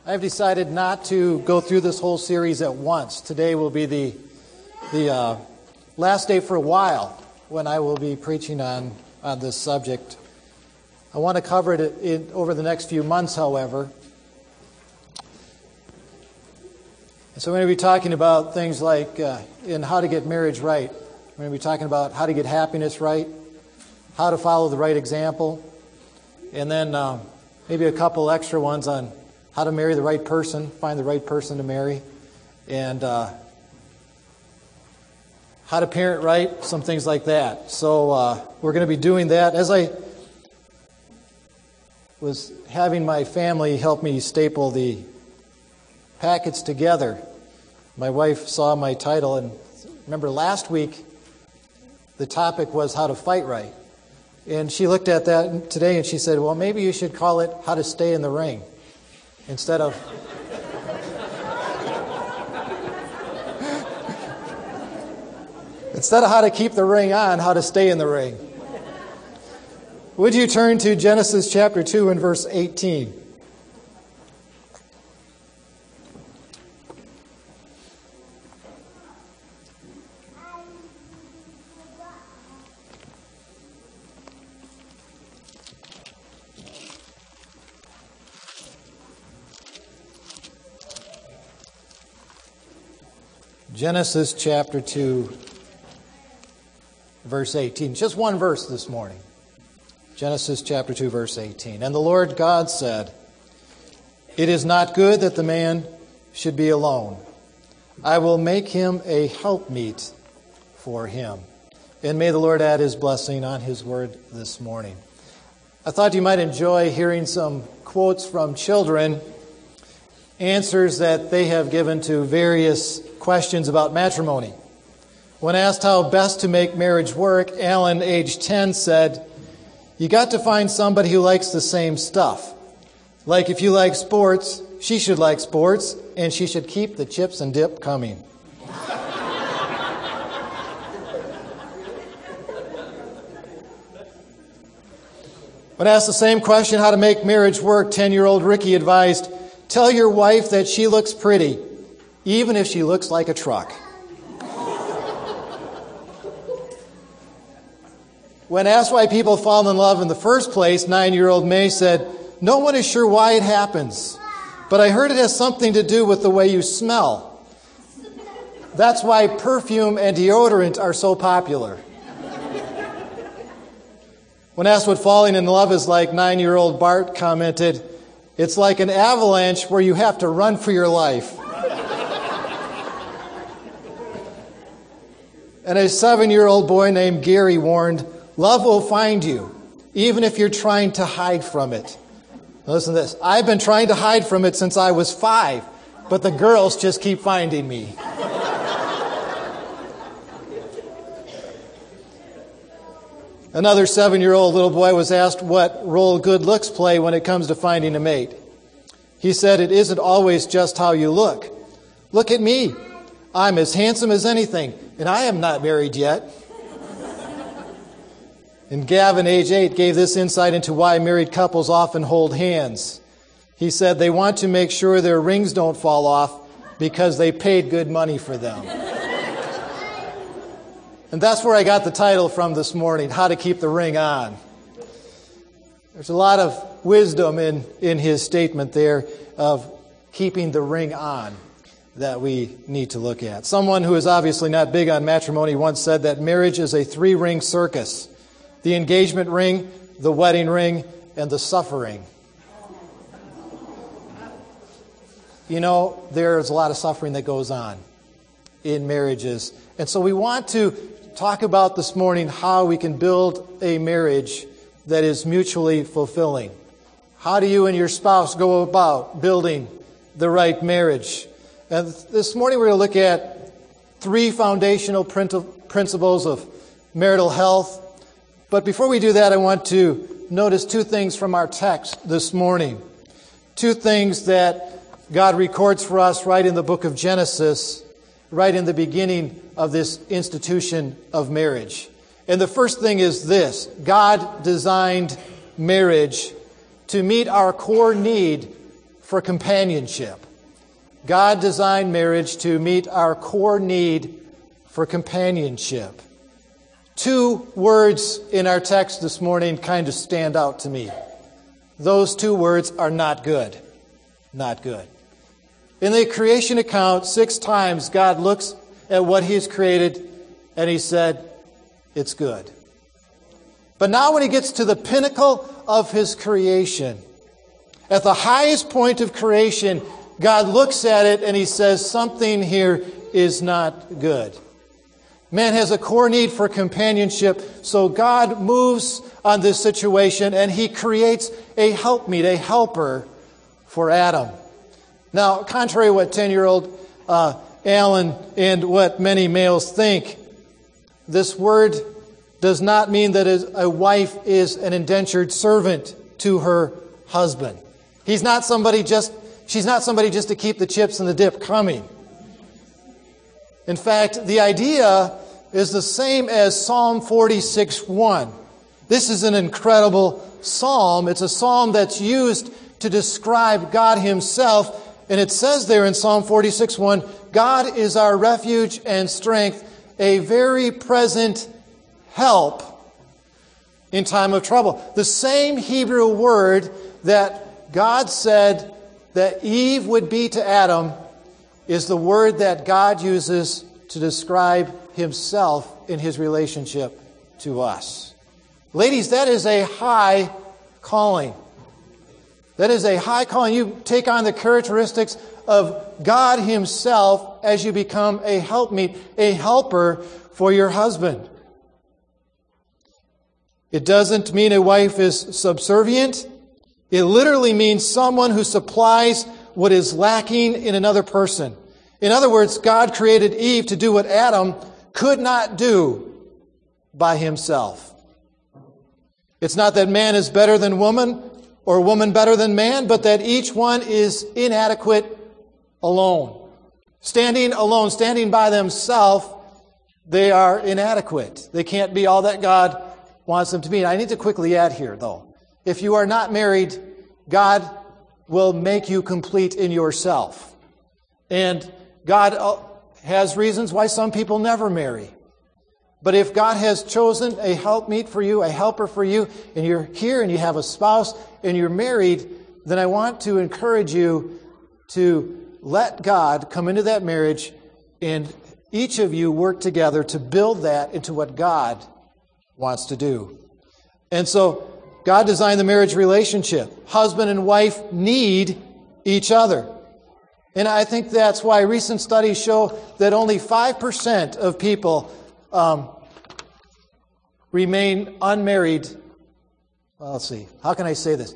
I've decided not to go through this whole series at once. Today will be the last day for a while when I will be preaching on this subject. I want to cover it over the next few months, however. And so we're going to be talking about things like in how to get marriage right. We're going to be talking about how to get happiness right, how to follow the right example, and then maybe a couple extra ones on how to marry the right person, find the right person to marry, and how to parent right, some things like that. So we're going to be doing that. As I was having my family help me staple the packets together, my wife saw my title, and remember last week the topic was how to fight right. And she looked at that today and she said, well, maybe you should call it how to stay in the ring instead of how to keep the ring on, how to stay in the ring. Would you turn to Genesis chapter 2 and verse 18? Genesis chapter 2, verse 18. Just one verse this morning. Genesis chapter 2, verse 18. And the Lord God said, "It is not good that the man should be alone. I will make him a helpmeet for him." And may the Lord add his blessing on his word this morning. I thought you might enjoy hearing some quotes from children, answers that they have given to various questions about matrimony. When asked how best to make marriage work, Alan, age 10, said, "You got to find somebody who likes the same stuff. Like if you like sports, she should like sports, and she should keep the chips and dip coming." When asked the same question, how to make marriage work, 10-year-old Ricky advised, "Tell your wife that she looks pretty, even if she looks like a truck." When asked why people fall in love in the first place, 9-year-old May said, "No one is sure why it happens, but I heard it has something to do with the way you smell. That's why perfume and deodorant are so popular." When asked what falling in love is like, 9-year-old Bart commented, "It's like an avalanche where you have to run for your life." And a 7-year-old boy named Gary warned, "Love will find you, even if you're trying to hide from it." Now listen to this. "I've been trying to hide from it since I was 5, but the girls just keep finding me." Another 7-year-old little boy was asked what role good looks play when it comes to finding a mate. He said, "It isn't always just how you look. Look at me. I'm as handsome as anything, and I am not married yet." And Gavin, age 8, gave this insight into why married couples often hold hands. He said they want to make sure their rings don't fall off because they paid good money for them. And that's where I got the title from this morning, How to Keep the Ring On. There's a lot of wisdom in his statement there of keeping the ring on that we need to look at. Someone who is obviously not big on matrimony once said that marriage is a 3-ring circus: the engagement ring, the wedding ring, and the suffering. You know, there's a lot of suffering that goes on in marriages. And so we want to talk about this morning how we can build a marriage that is mutually fulfilling. How do you and your spouse go about building the right marriage? And this morning we're going to look at 3 foundational principles of marital health. But before we do that, I want to notice 2 things from our text this morning. 2 things that God records for us right in the book of Genesis, right in the beginning of this institution of marriage. And the first thing is this: God designed marriage to meet our core need for companionship. God designed marriage to meet our core need for companionship. Two words in our text this morning kind of stand out to me. Those two words are not good. Not good. In the creation account, 6 times God looks at what He's created and He said, it's good. But now when He gets to the pinnacle of His creation, at the highest point of creation, God looks at it and He says, something here is not good. Man has a core need for companionship, so God moves on this situation and He creates a helpmeet, a helper for Adam. Now, contrary to what 10-year-old Alan and what many males think, this word does not mean that a wife is an indentured servant to her husband. She's not somebody just to keep the chips and the dip coming. In fact, the idea is the same as Psalm 46:1. This is an incredible psalm. It's a psalm that's used to describe God Himself. And it says there in Psalm 46:1, God is our refuge and strength, a very present help in time of trouble. The same Hebrew word that God said that Eve would be to Adam is the word that God uses to describe Himself in His relationship to us. Ladies, that is a high calling. That is a high calling. You take on the characteristics of God Himself as you become a helpmeet, a helper for your husband. It doesn't mean a wife is subservient. It literally means someone who supplies what is lacking in another person. In other words, God created Eve to do what Adam could not do by himself. It's not that man is better than woman or woman better than man, but that each one is inadequate alone. Standing alone, standing by themselves, they are inadequate. They can't be all that God wants them to be. And I need to quickly add here, though. If you are not married, God will make you complete in yourself. And God has reasons why some people never marry. But if God has chosen a helpmeet for you, a helper for you, and you're here and you have a spouse and you're married, then I want to encourage you to let God come into that marriage and each of you work together to build that into what God wants to do. And so God designed the marriage relationship. Husband and wife need each other. And I think that's why recent studies show that only 5% of people remain unmarried. Well, let's see. How can I say this?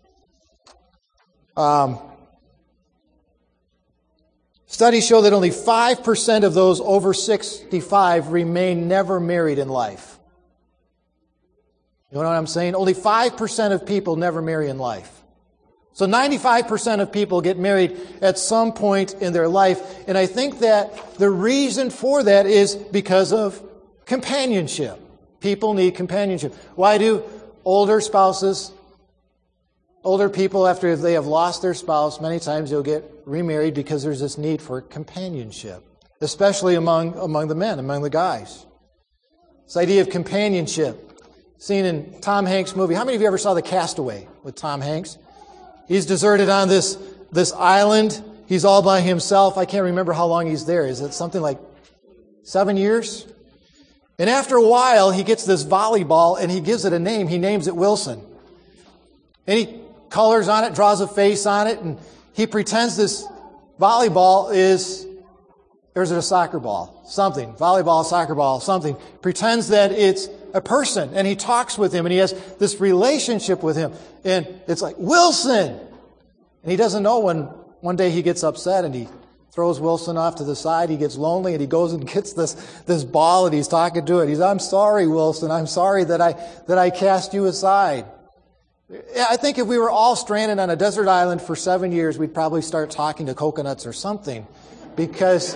Studies show that only 5% of those over 65 remain never married in life. You know what I'm saying? Only 5% of people never marry in life. So 95% of people get married at some point in their life. And I think that the reason for that is because of companionship. People need companionship. Why do older spouses, older people, after they have lost their spouse, many times they'll get remarried because there's this need for companionship, especially among the men, among the guys. This idea of companionship, seen in Tom Hanks' movie. How many of you ever saw The Castaway with Tom Hanks? He's deserted on this island. He's all by himself. I can't remember how long he's there. Is it something like 7 years? And after a while, he gets this volleyball and he gives it a name. He names it Wilson. And he colors on it, draws a face on it, and he pretends this volleyball is, or is it a soccer ball? Something. Volleyball, soccer ball, something. Pretends that it's a person, and he talks with him, and he has this relationship with him. And it's like, Wilson! And he doesn't know when one day he gets upset and he throws Wilson off to the side. He gets lonely and he goes and gets this ball and he's talking to it. He's, I'm sorry, Wilson. I'm sorry that I cast you aside. I think if we were all stranded on a desert island for 7 years, we'd probably start talking to coconuts or something, because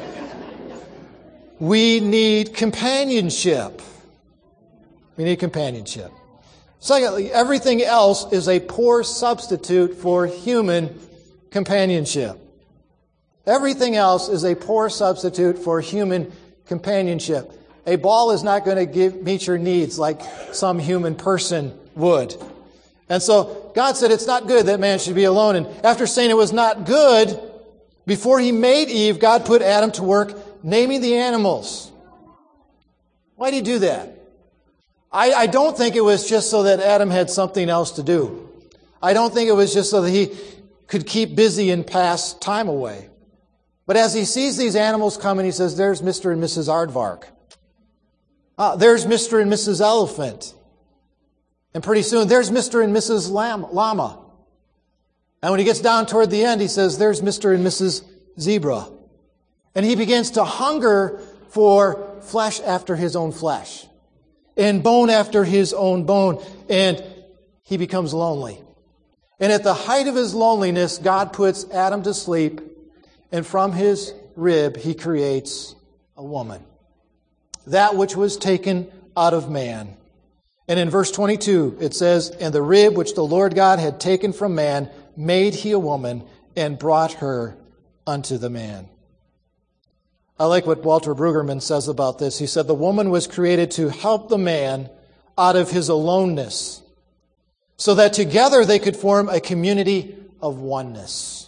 we need companionship. We need companionship. Secondly, everything else is a poor substitute for human companionship. Everything else is a poor substitute for human companionship. A ball is not going to meet your needs like some human person would. And so God said it's not good that man should be alone. And after saying it was not good, before He made Eve, God put Adam to work naming the animals. Why did He do that? I don't think it was just so that Adam had something else to do. I don't think it was just so that he could keep busy and pass time away. But as he sees these animals coming, he says, there's Mr. and Mrs. Aardvark. There's Mr. and Mrs. Elephant. And pretty soon, there's Mr. and Mrs. Llama. And when he gets down toward the end, he says, there's Mr. and Mrs. Zebra. And he begins to hunger for flesh after his own flesh, and bone after his own bone, and he becomes lonely. And at the height of his loneliness, God puts Adam to sleep, and from his rib he creates a woman, that which was taken out of man. And in verse 22, it says, and the rib which the Lord God had taken from man made He a woman, and brought her unto the man. I like what Walter Brueggemann says about this. He said, the woman was created to help the man out of his aloneness, so that together they could form a community of oneness.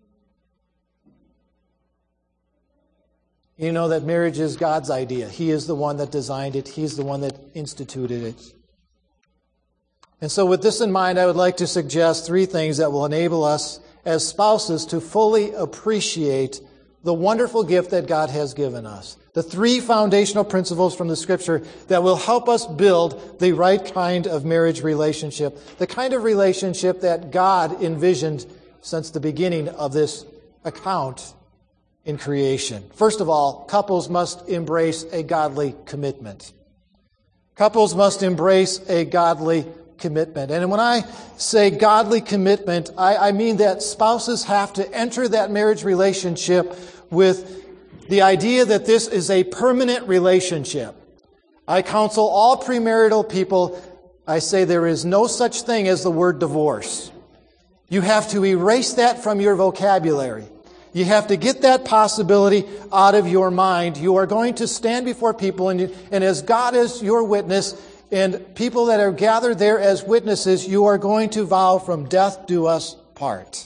You know that marriage is God's idea. He is the one that designed it. He's the one that instituted it. And so with this in mind, I would like to suggest 3 things that will enable us as spouses to fully appreciate the wonderful gift that God has given us. The 3 foundational principles from the Scripture that will help us build the right kind of marriage relationship, the kind of relationship that God envisioned since the beginning of this account in creation. First of all, couples must embrace a godly commitment. Couples must embrace a godly commitment. And when I say godly commitment, I mean that spouses have to enter that marriage relationship with the idea that this is a permanent relationship. I counsel all premarital people, I say there is no such thing as the word divorce. You have to erase that from your vocabulary. You have to get that possibility out of your mind. You are going to stand before people, and as God is your witness, and people that are gathered there as witnesses, you are going to vow from death do us part.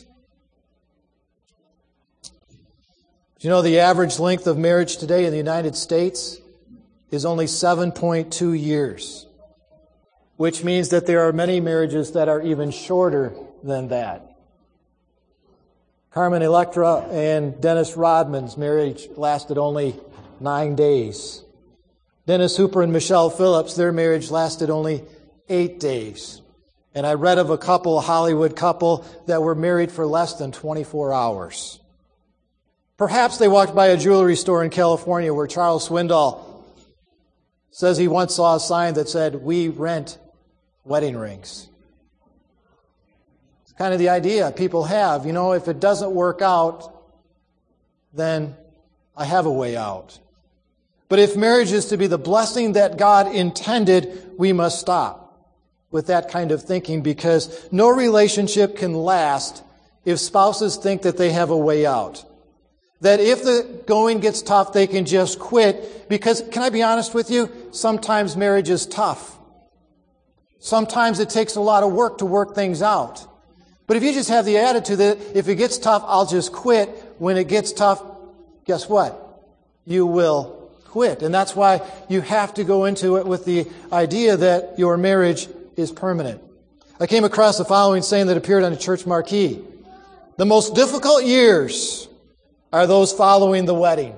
Do you know the average length of marriage today in the United States is only 7.2 years, which means that there are many marriages that are even shorter than that. Carmen Electra and Dennis Rodman's marriage lasted only 9 days. Dennis Hooper and Michelle Phillips, their marriage lasted only 8 days. And I read of a Hollywood couple, that were married for less than 24 hours. Perhaps they walked by a jewelry store in California where Charles Swindoll says he once saw a sign that said, "We rent wedding rings." It's kind of the idea people have. You know, if it doesn't work out, then I have a way out. But if marriage is to be the blessing that God intended, we must stop with that kind of thinking, because no relationship can last if spouses think that they have a way out. That if the going gets tough, they can just quit. Because, can I be honest with you? Sometimes marriage is tough. Sometimes it takes a lot of work to work things out. But if you just have the attitude that if it gets tough, I'll just quit. When it gets tough, guess what? You will quit. And that's why you have to go into it with the idea that your marriage is permanent. I came across the following saying that appeared on a church marquee. The most difficult years are those following the wedding.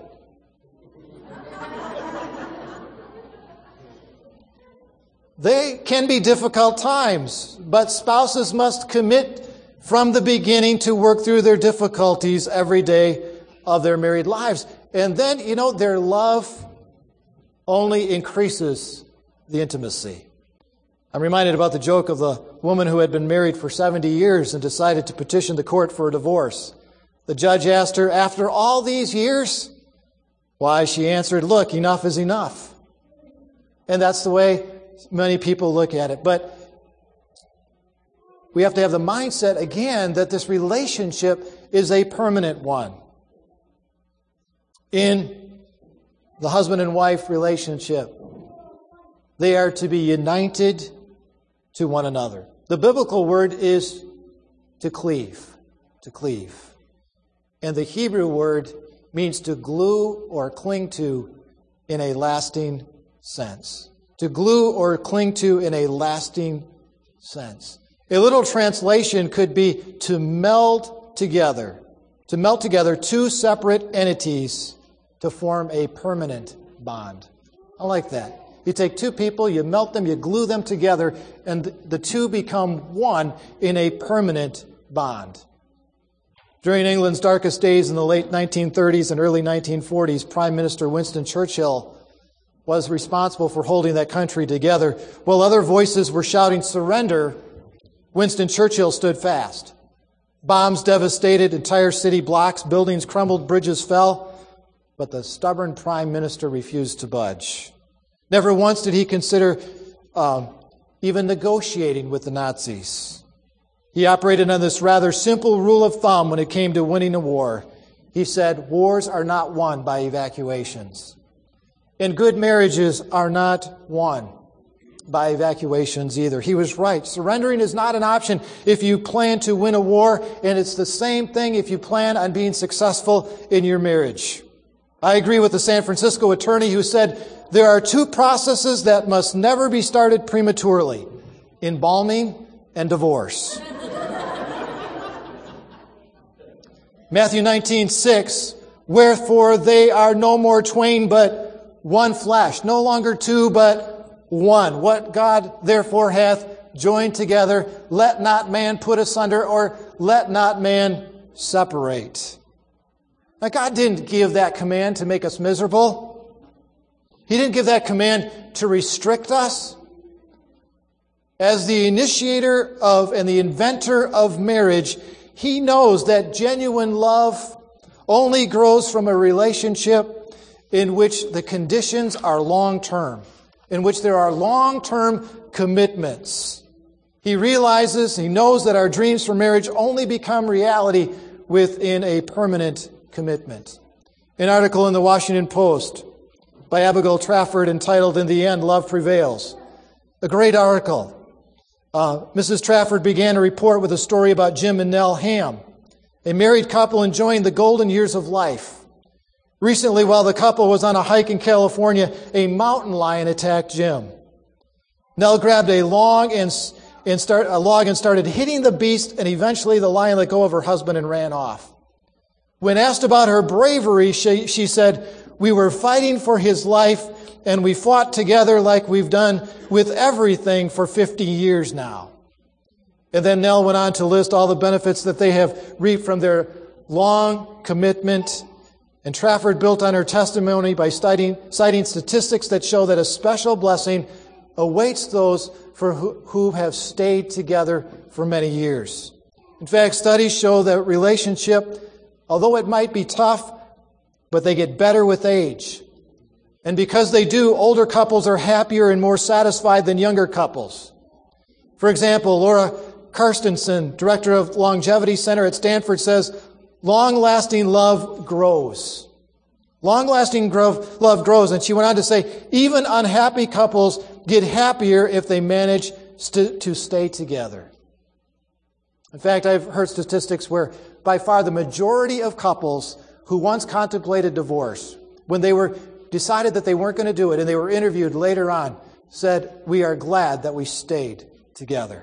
They can be difficult times, but spouses must commit from the beginning to work through their difficulties every day of their married lives. And then, their love only increases the intimacy. I'm reminded about the joke of the woman who had been married for 70 years and decided to petition the court for a divorce. The judge asked her, "After all these years?" Why, she answered, "Look, enough is enough." And that's the way many people look at it. But we have to have the mindset again that this relationship is a permanent one. In the husband and wife relationship, they are to be united to one another. The biblical word is to cleave, to cleave. And the Hebrew word means to glue or cling to in a lasting sense. To glue or cling to in a lasting sense. A little translation could be to meld together two separate entities to form a permanent bond. I like that. You take two people, you melt them, you glue them together, and the two become one in a permanent bond. During England's darkest days in the late 1930s and early 1940s, Prime Minister Winston Churchill was responsible for holding that country together. While other voices were shouting surrender, Winston Churchill stood fast. Bombs devastated entire city blocks, buildings crumbled, bridges fell, but the stubborn Prime Minister refused to budge. Never once did he consider even negotiating with the Nazis. He operated on this rather simple rule of thumb when it came to winning a war. He said, wars are not won by evacuations. And good marriages are not won by evacuations either. He was right. Surrendering is not an option if you plan to win a war, and it's the same thing if you plan on being successful in your marriage. I agree with the San Francisco attorney who said, there are two processes that must never be started prematurely: embalming and divorce. Matthew 19:6, wherefore they are no more twain but one flesh, no longer two but one. What God therefore hath joined together, let not man put asunder, or let not man separate. Now, God didn't give that command to make us miserable. He didn't give that command to restrict us. As the initiator of and the inventor of marriage, He knows that genuine love only grows from a relationship in which the conditions are long-term, in which there are long-term commitments. He realizes, He knows that our dreams for marriage only become reality within a permanent commitment. An article in the Washington Post by Abigail Trafford entitled, In the End, Love Prevails. A great article. Mrs. Trafford began a report with a story about Jim and Nell Ham, a married couple enjoying the golden years of life. Recently, while the couple was on a hike in California, a mountain lion attacked Jim. Nell grabbed a log and started hitting the beast, and eventually the lion let go of her husband and ran off. When asked about her bravery, she said, we were fighting for his life, and we fought together like we've done with everything for 50 years now. And then Nell went on to list all the benefits that they have reaped from their long commitment. And Trafford built on her testimony by citing statistics that show that a special blessing awaits those who have stayed together for many years. In fact, studies show that relationship, although it might be tough, but they get better with age. And because they do, older couples are happier and more satisfied than younger couples. For example, Laura Karstensen, director of Longevity Center at Stanford, says, long-lasting love grows. Long-lasting love grows. And she went on to say, even unhappy couples get happier if they manage to stay together. In fact, I've heard statistics where by far the majority of couples who once contemplated divorce, when they were decided that they weren't going to do it and they were interviewed later on, said, we are glad that we stayed together.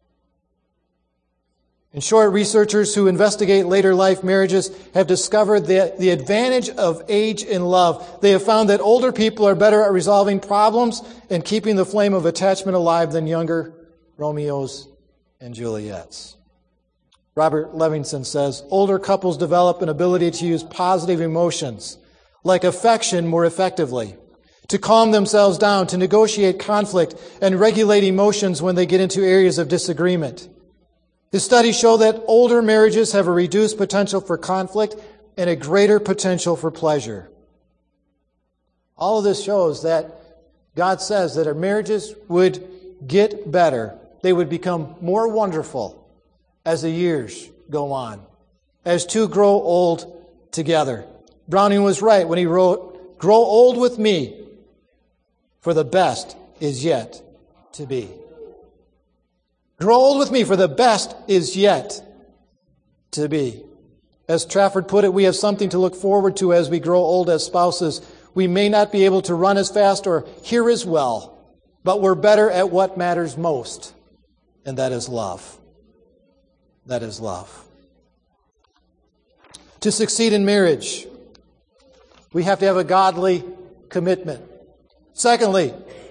In short, researchers who investigate later life marriages have discovered the advantage of age in love. They have found that older people are better at resolving problems and keeping the flame of attachment alive than younger Romeos and Juliets. Robert Levinson says, older couples develop an ability to use positive emotions, like affection, more effectively, to calm themselves down, to negotiate conflict, and regulate emotions when they get into areas of disagreement. His studies show that older marriages have a reduced potential for conflict and a greater potential for pleasure. All of this shows that God says that our marriages would get better, they would become more wonderful as the years go on, as two grow old together. Browning was right when he wrote, "Grow old with me, for the best is yet to be." Grow old with me, for the best is yet to be. As Trafford put it, we have something to look forward to as we grow old as spouses. We may not be able to run as fast or hear as well, but we're better at what matters most, and that is love. That is love. To succeed in marriage, we have to have a godly commitment. Secondly,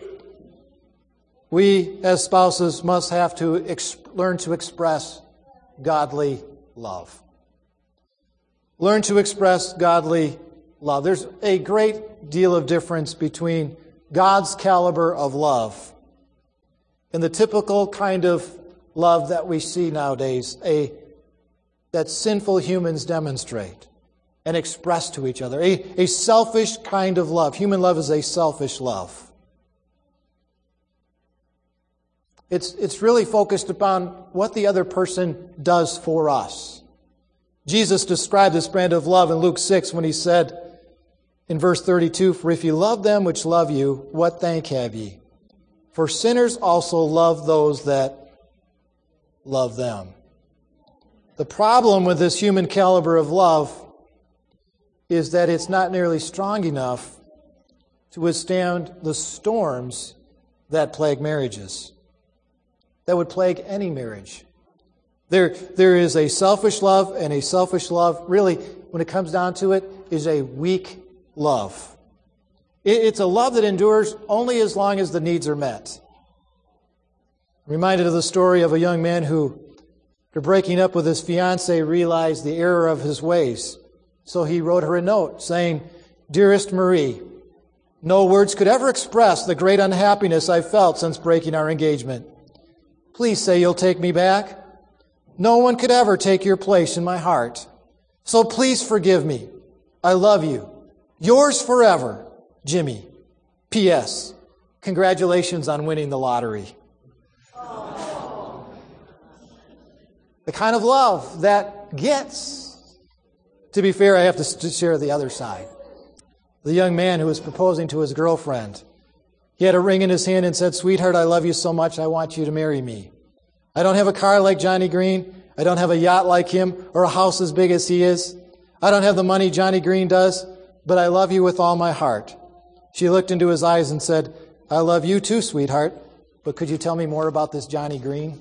we as spouses must have to learn to express godly love. Learn to express godly love. There's a great deal of difference between God's caliber of love and the typical kind of love that we see nowadays, that sinful humans demonstrate and express to each other. A selfish kind of love. Human love is a selfish love. It's really focused upon what the other person does for us. Jesus described this brand of love in Luke 6 when he said in verse 32, "For if you love them which love you, what thank have ye? For sinners also love those that love them." The problem with this human caliber of love is that it's not nearly strong enough to withstand the storms that plague marriages, that would plague any marriage. There is a selfish love, and a selfish love, really, when it comes down to it, is a weak love. It's a love that endures only as long as the needs are met. I'm reminded of the story of a young man who, after breaking up with his fiancée, realized the error of his ways. So he wrote her a note saying, "Dearest Marie, no words could ever express the great unhappiness I've felt since breaking our engagement. Please say you'll take me back. No one could ever take your place in my heart. So please forgive me. I love you. Yours forever, Jimmy. P.S. Congratulations on winning the lottery." The kind of love that gets. To be fair, I have to share the other side. The young man who was proposing to his girlfriend. He had a ring in his hand and said, "Sweetheart, I love you so much, I want you to marry me. I don't have a car like Johnny Green. I don't have a yacht like him or a house as big as he is. I don't have the money Johnny Green does, but I love you with all my heart." She looked into his eyes and said, "I love you too, sweetheart, but could you tell me more about this Johnny Green?"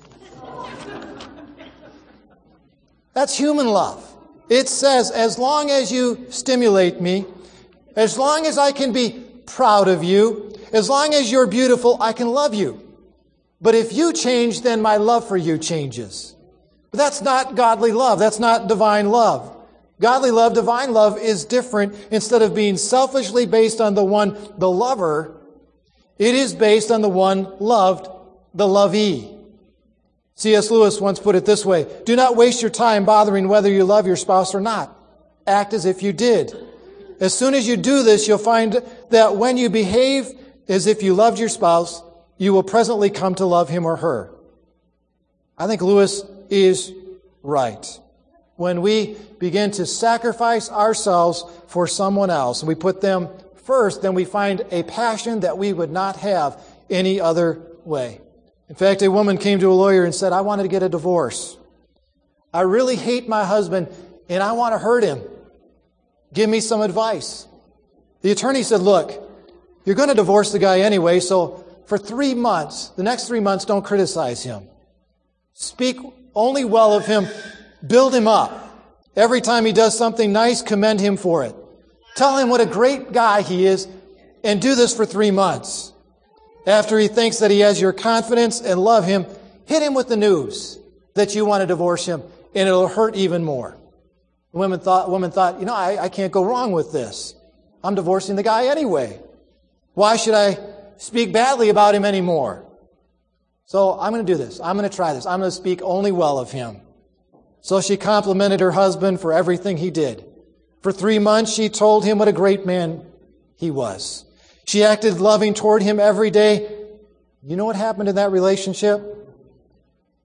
That's human love. It says, as long as you stimulate me, as long as I can be proud of you, as long as you're beautiful, I can love you. But if you change, then my love for you changes. But that's not godly love. That's not divine love. Godly love, divine love is different. Instead of being selfishly based on the lover, it is based on the one loved, the lovee. C.S. Lewis once put it this way: "Do not waste your time bothering whether you love your spouse or not. Act as if you did. As soon as you do this, you'll find that when you behave as if you loved your spouse, you will presently come to love him or her." I think Lewis is right. When we begin to sacrifice ourselves for someone else, and we put them first, then we find a passion that we would not have any other way. In fact, a woman came to a lawyer and said, "I wanted to get a divorce. I really hate my husband, and I want to hurt him. Give me some advice." The attorney said, "Look, you're going to divorce the guy anyway, so for 3 months, the next 3 months, don't criticize him. Speak only well of him. Build him up. Every time he does something nice, commend him for it. Tell him what a great guy he is, and do this for 3 months. After he thinks that he has your confidence and love him, hit him with the news that you want to divorce him, and it'll hurt even more." The woman thought, I can't go wrong with this. I'm divorcing the guy anyway. Why should I speak badly about him anymore? So I'm going to do this. I'm going to try this. I'm going to speak only well of him. So she complimented her husband for everything he did. For 3 months, she told him what a great man he was. She acted loving toward him every day. You know what happened in that relationship?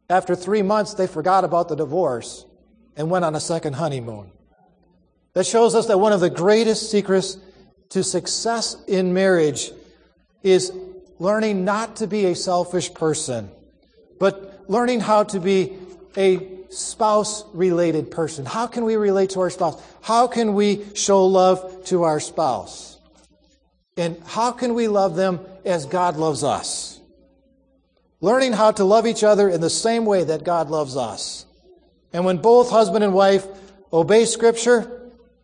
After 3 months, they forgot about the divorce and went on a second honeymoon. That shows us that one of the greatest secrets to success in marriage is learning not to be a selfish person, but learning how to be a spouse-related person. How can we relate to our spouse? How can we show love to our spouse? And how can we love them as God loves us? Learning how to love each other in the same way that God loves us. And when both husband and wife obey Scripture,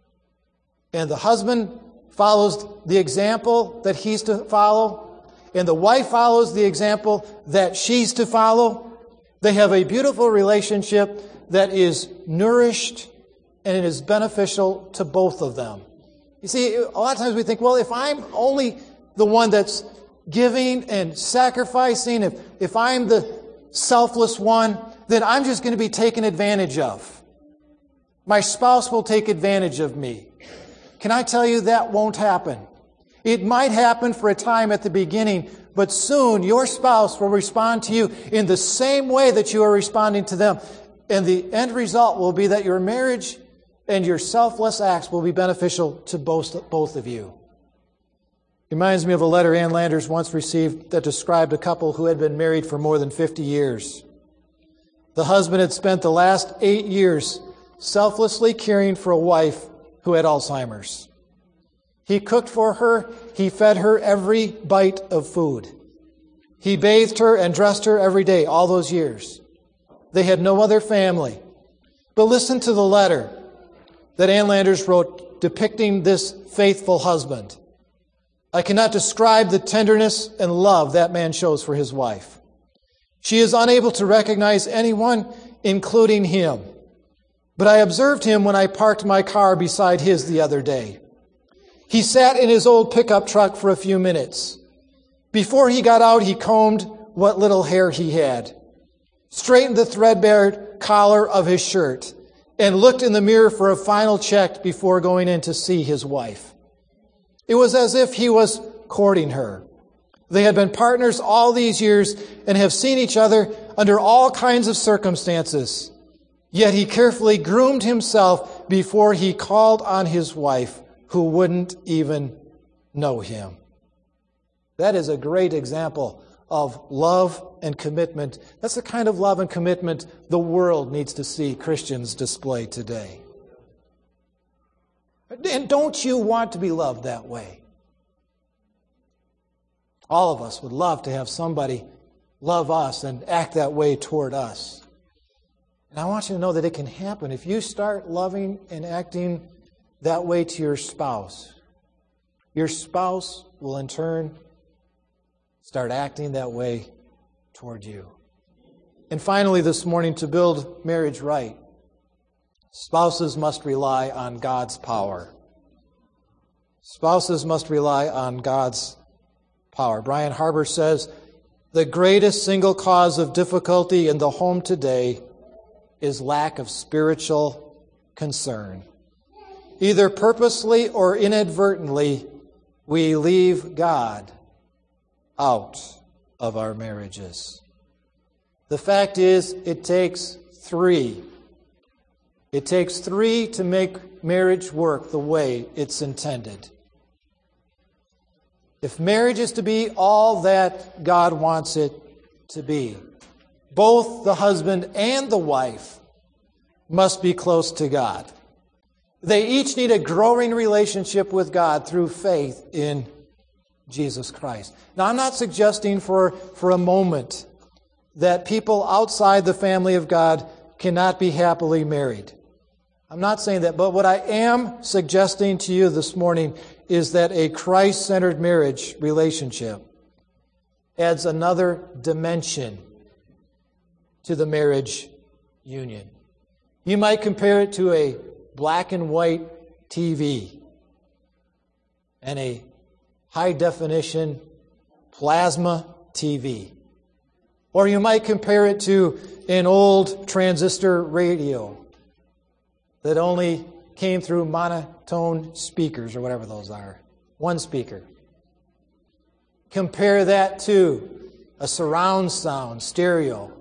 and the husband follows the example that he's to follow, and the wife follows the example that she's to follow, they have a beautiful relationship that is nourished and it is beneficial to both of them. You see, a lot of times we think, well, if I'm only the one that's giving and sacrificing, if I'm the selfless one, then I'm just going to be taken advantage of. My spouse will take advantage of me. Can I tell you that won't happen? It might happen for a time at the beginning, but soon your spouse will respond to you in the same way that you are responding to them. And the end result will be that your marriage and your selfless acts will be beneficial to both of you. It reminds me of a letter Ann Landers once received that described a couple who had been married for more than 50 years. The husband had spent the last 8 years selflessly caring for a wife who had Alzheimer's. He cooked for her. He fed her every bite of food. He bathed her and dressed her every day all those years. They had no other family. But listen to the letter that Ann Landers wrote depicting this faithful husband. I cannot describe the tenderness and love that man shows for his wife. She is unable to recognize anyone, including him. But I observed him when I parked my car beside his the other day. He sat in his old pickup truck for a few minutes. Before he got out, he combed what little hair he had, straightened the threadbare collar of his shirt, and looked in the mirror for a final check before going in to see his wife. It was as if he was courting her. They had been partners all these years and have seen each other under all kinds of circumstances. Yet he carefully groomed himself before he called on his wife, who wouldn't even know him. That is a great example of love and commitment. That's the kind of love and commitment the world needs to see Christians display today. And don't you want to be loved that way? All of us would love to have somebody love us and act that way toward us. And I want you to know that it can happen. If you start loving and acting that way to your spouse will in turn start acting that way toward you. And finally this morning, to build marriage right, spouses must rely on God's power. Spouses must rely on God's power. Brian Harbour says, the greatest single cause of difficulty in the home today is lack of spiritual concern. Either purposely or inadvertently, we leave God out of our marriages. The fact is, it takes 3. It takes 3 to make marriage work the way it's intended. If marriage is to be all that God wants it to be, both the husband and the wife must be close to God. They each need a growing relationship with God through faith in Jesus Christ. Now, I'm not suggesting for a moment that people outside the family of God cannot be happily married. I'm not saying that, but what I am suggesting to you this morning is that a Christ-centered marriage relationship adds another dimension to the marriage union. You might compare it to a black and white TV and a high-definition plasma TV. Or you might compare it to an old transistor radio that only came through monotone speakers or whatever those are. One speaker. Compare that to a surround sound stereo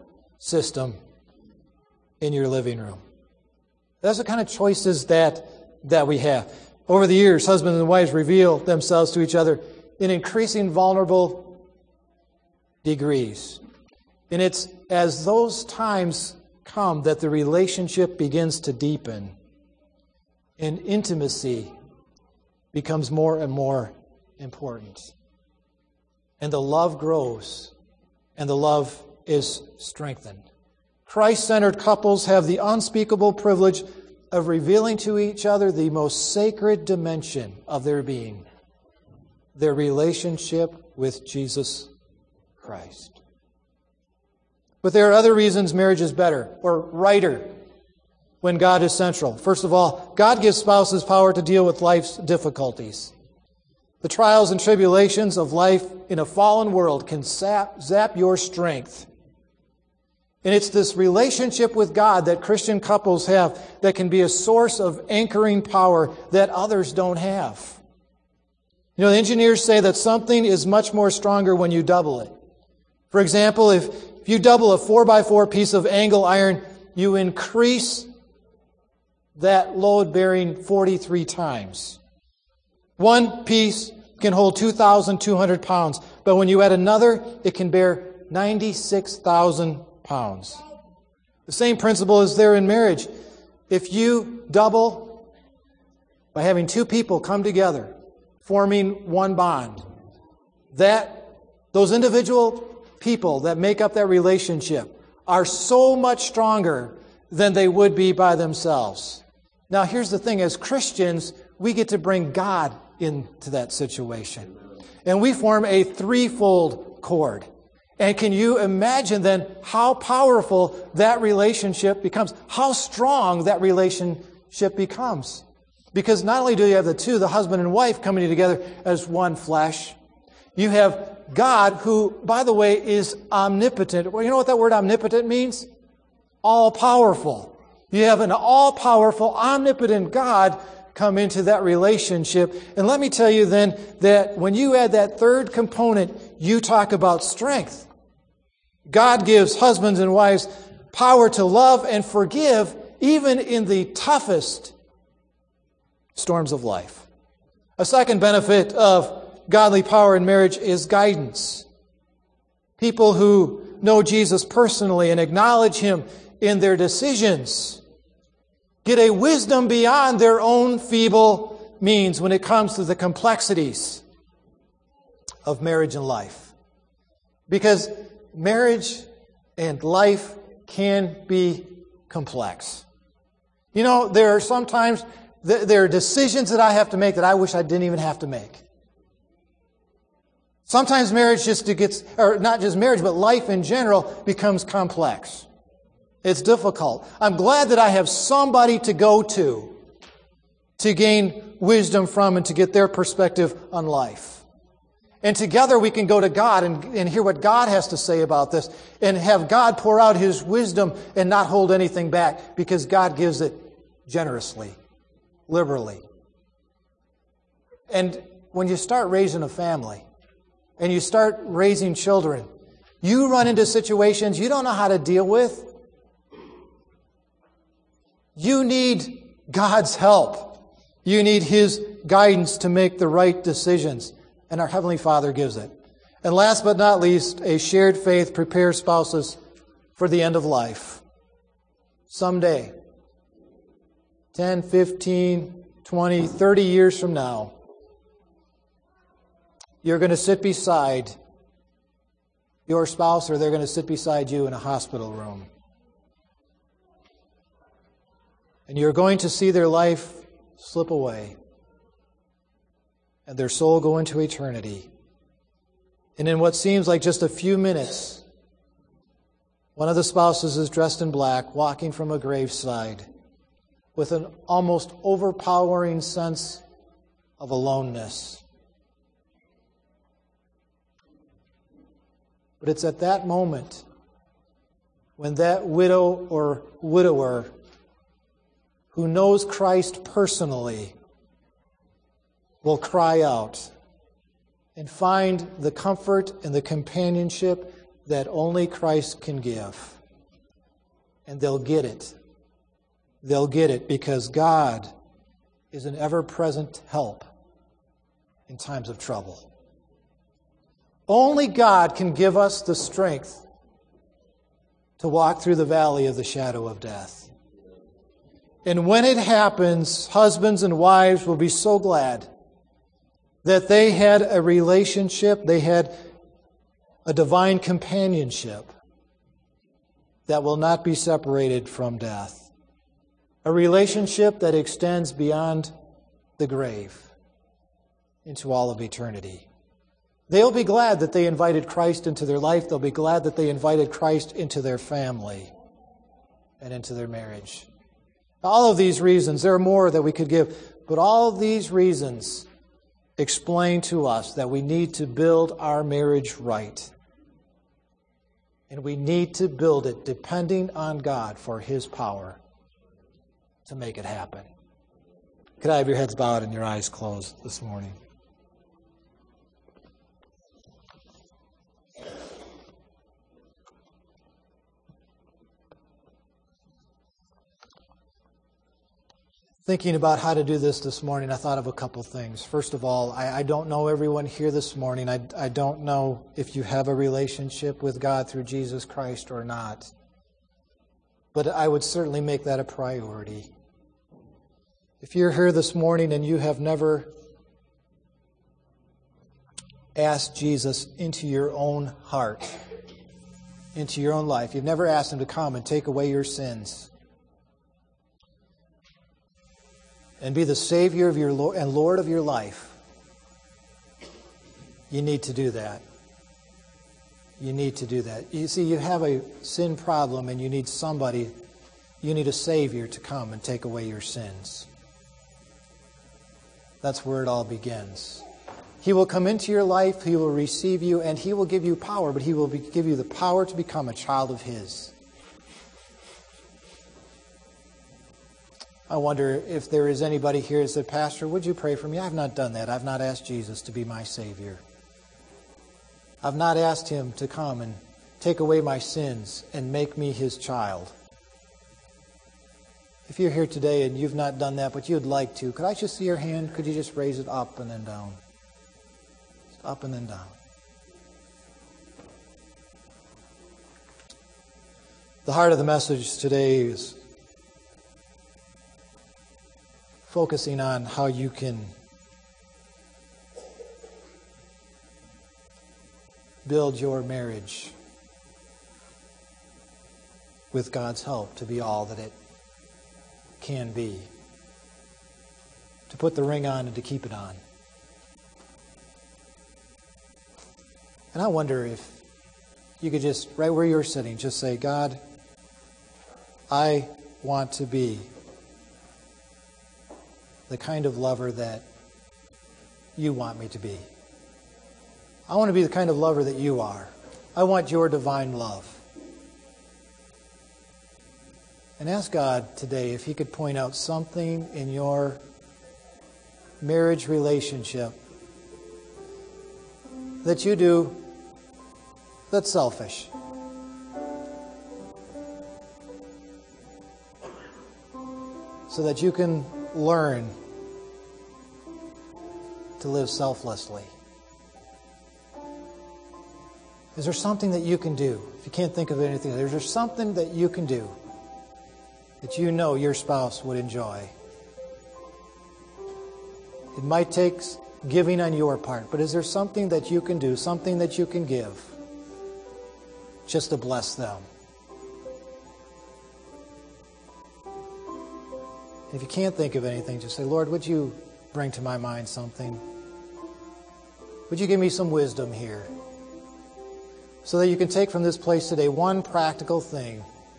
system in your living room. That's the kind of choices that we have. Over the years, husbands and wives reveal themselves to each other in increasing vulnerable degrees. And it's as those times come that the relationship begins to deepen and intimacy becomes more and more important. And the love grows and the love is strengthened. Christ-centered couples have the unspeakable privilege of revealing to each other the most sacred dimension of their being, their relationship with Jesus Christ. But there are other reasons marriage is better or righter when God is central. First of all, God gives spouses power to deal with life's difficulties. The trials and tribulations of life in a fallen world can zap your strength. And it's this relationship with God that Christian couples have that can be a source of anchoring power that others don't have. You know, the engineers say that something is much more stronger when you double it. For example, if you double a 4x4 piece of angle iron, you increase that load bearing 43 times. One piece can hold 2,200 pounds, but when you add another, it can bear 96,000 pounds. The same principle is there in marriage. If you double by having two people come together, forming one bond, those individual people that make up that relationship are so much stronger than they would be by themselves. Now, here's the thing. As Christians, we get to bring God into that situation. And we form a threefold cord. And can you imagine then how powerful that relationship becomes? How strong that relationship becomes? Because not only do you have the husband and wife, coming together as one flesh, you have God, who, by the way, is omnipotent. Well, you know what that word omnipotent means? All-powerful. You have an all-powerful, omnipotent God come into that relationship. And let me tell you then that when you add that third component, you talk about strength. God gives husbands and wives power to love and forgive even in the toughest storms of life. A second benefit of godly power in marriage is guidance. People who know Jesus personally and acknowledge Him in their decisions get a wisdom beyond their own feeble means when it comes to the complexities of marriage and life. Because marriage and life can be complex. You know, there are sometimes there are decisions that I have to make that I wish I didn't even have to make. Sometimes marriage or not just marriage, but life in general becomes complex. It's difficult. I'm glad that I have somebody to go to gain wisdom from and to get their perspective on life. And together we can go to God and hear what God has to say about this and have God pour out His wisdom and not hold anything back because God gives it generously, liberally. And when you start raising a family and you start raising children, you run into situations you don't know how to deal with. You need God's help. You need His guidance to make the right decisions. And our Heavenly Father gives it. And last but not least, a shared faith prepares spouses for the end of life. Someday, 10, 15, 20, 30 years from now, you're going to sit beside your spouse or they're going to sit beside you in a hospital room. And you're going to see their life slip away and their soul go into eternity. And in what seems like just a few minutes, one of the spouses is dressed in black, walking from a graveside with an almost overpowering sense of aloneness. But it's at that moment when that widow or widower who knows Christ personally will cry out and find the comfort and the companionship that only Christ can give. And they'll get it. They'll get it because God is an ever-present help in times of trouble. Only God can give us the strength to walk through the valley of the shadow of death. And when it happens, husbands and wives will be so glad that they had a relationship, they had a divine companionship that will not be separated from death. A relationship that extends beyond the grave into all of eternity. They'll be glad that they invited Christ into their life. They'll be glad that they invited Christ into their family and into their marriage. All of these reasons, there are more that we could give, but all of these reasons explain to us that we need to build our marriage right. And we need to build it depending on God for His power to make it happen. Could I have your heads bowed and your eyes closed this morning? Thinking about how to do this morning, I thought of a couple things. First of all, I don't know everyone here this morning. I don't know if you have a relationship with God through Jesus Christ or not. But I would certainly make that a priority. If you're here this morning and you have never asked Jesus into your own heart, into your own life, you've never asked Him to come and take away your sins, and be the Savior of your Lord and Lord of your life, you need to do that. You need to do that. You see, you have a sin problem and you need somebody, you need a Savior to come and take away your sins. That's where it all begins. He will come into your life, He will receive you, and He will give you power, but He will give you the power to become a child of His. I wonder if there is anybody here that said, Pastor, would you pray for me? I've not done that. I've not asked Jesus to be my Savior. I've not asked Him to come and take away my sins and make me His child. If you're here today and you've not done that, but you'd like to, could I just see your hand? Could you just raise it up and then down? Just up and then down. The heart of the message today is focusing on how you can build your marriage with God's help to be all that it can be. To put the ring on and to keep it on. And I wonder if you could just, right where you're sitting, just say, God, I want to be the kind of lover that you want me to be. I want to be the kind of lover that you are. I want your divine love. And ask God today if He could point out something in your marriage relationship that you do that's selfish. So that you can learn to live selflessly. Is there something that you can do? If you can't think of anything, is there something that you can do that you know your spouse would enjoy? It might take giving on your part, but is there something that you can do, something that you can give, just to bless them? If you can't think of anything, just say, Lord, would you bring to my mind something? Would you give me some wisdom here? So that you can take from this place today one practical thing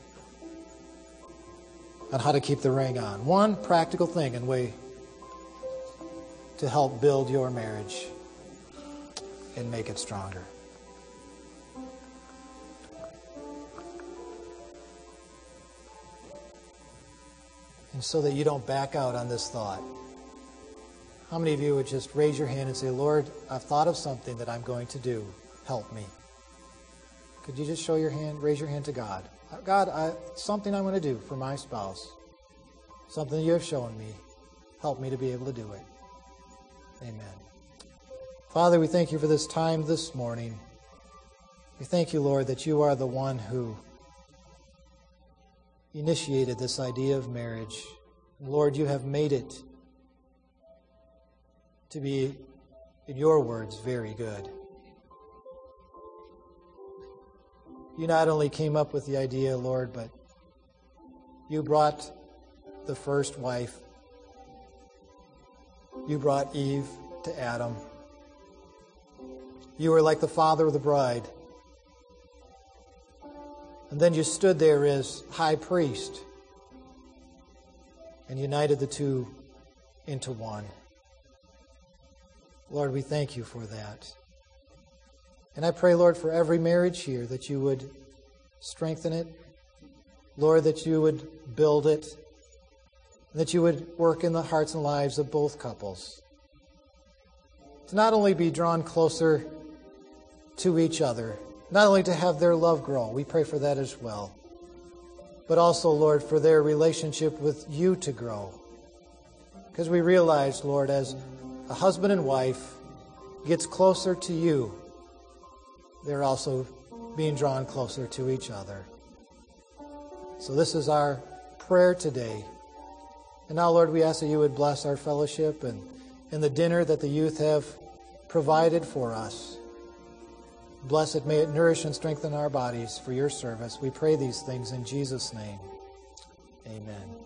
on how to keep the ring on. One practical thing and way to help build your marriage and make it stronger. And so that you don't back out on this thought. How many of you would just raise your hand and say, Lord, I've thought of something that I'm going to do. Help me. Could you just show your hand, raise your hand to God? God, something I want to do for my spouse, something you have shown me, help me to be able to do it. Amen. Father, we thank you for this time this morning. We thank you, Lord, that you are the one who initiated this idea of marriage. Lord, you have made it to be, in your words, very good. You not only came up with the idea, Lord, but you brought the first wife. You brought Eve to Adam. You were like the father of the bride. And then you stood there as high priest and united the two into one. Lord, we thank you for that. And I pray, Lord, for every marriage here that you would strengthen it. Lord, that you would build it. That you would work in the hearts and lives of both couples. To not only be drawn closer to each other, not only to have their love grow, we pray for that as well, but also, Lord, for their relationship with you to grow. Because we realize, Lord, as a husband and wife gets closer to you, they're also being drawn closer to each other. So this is our prayer today. And now, Lord, we ask that you would bless our fellowship and the dinner that the youth have provided for us. Bless it, may it nourish and strengthen our bodies for your service. We pray these things in Jesus' name. Amen.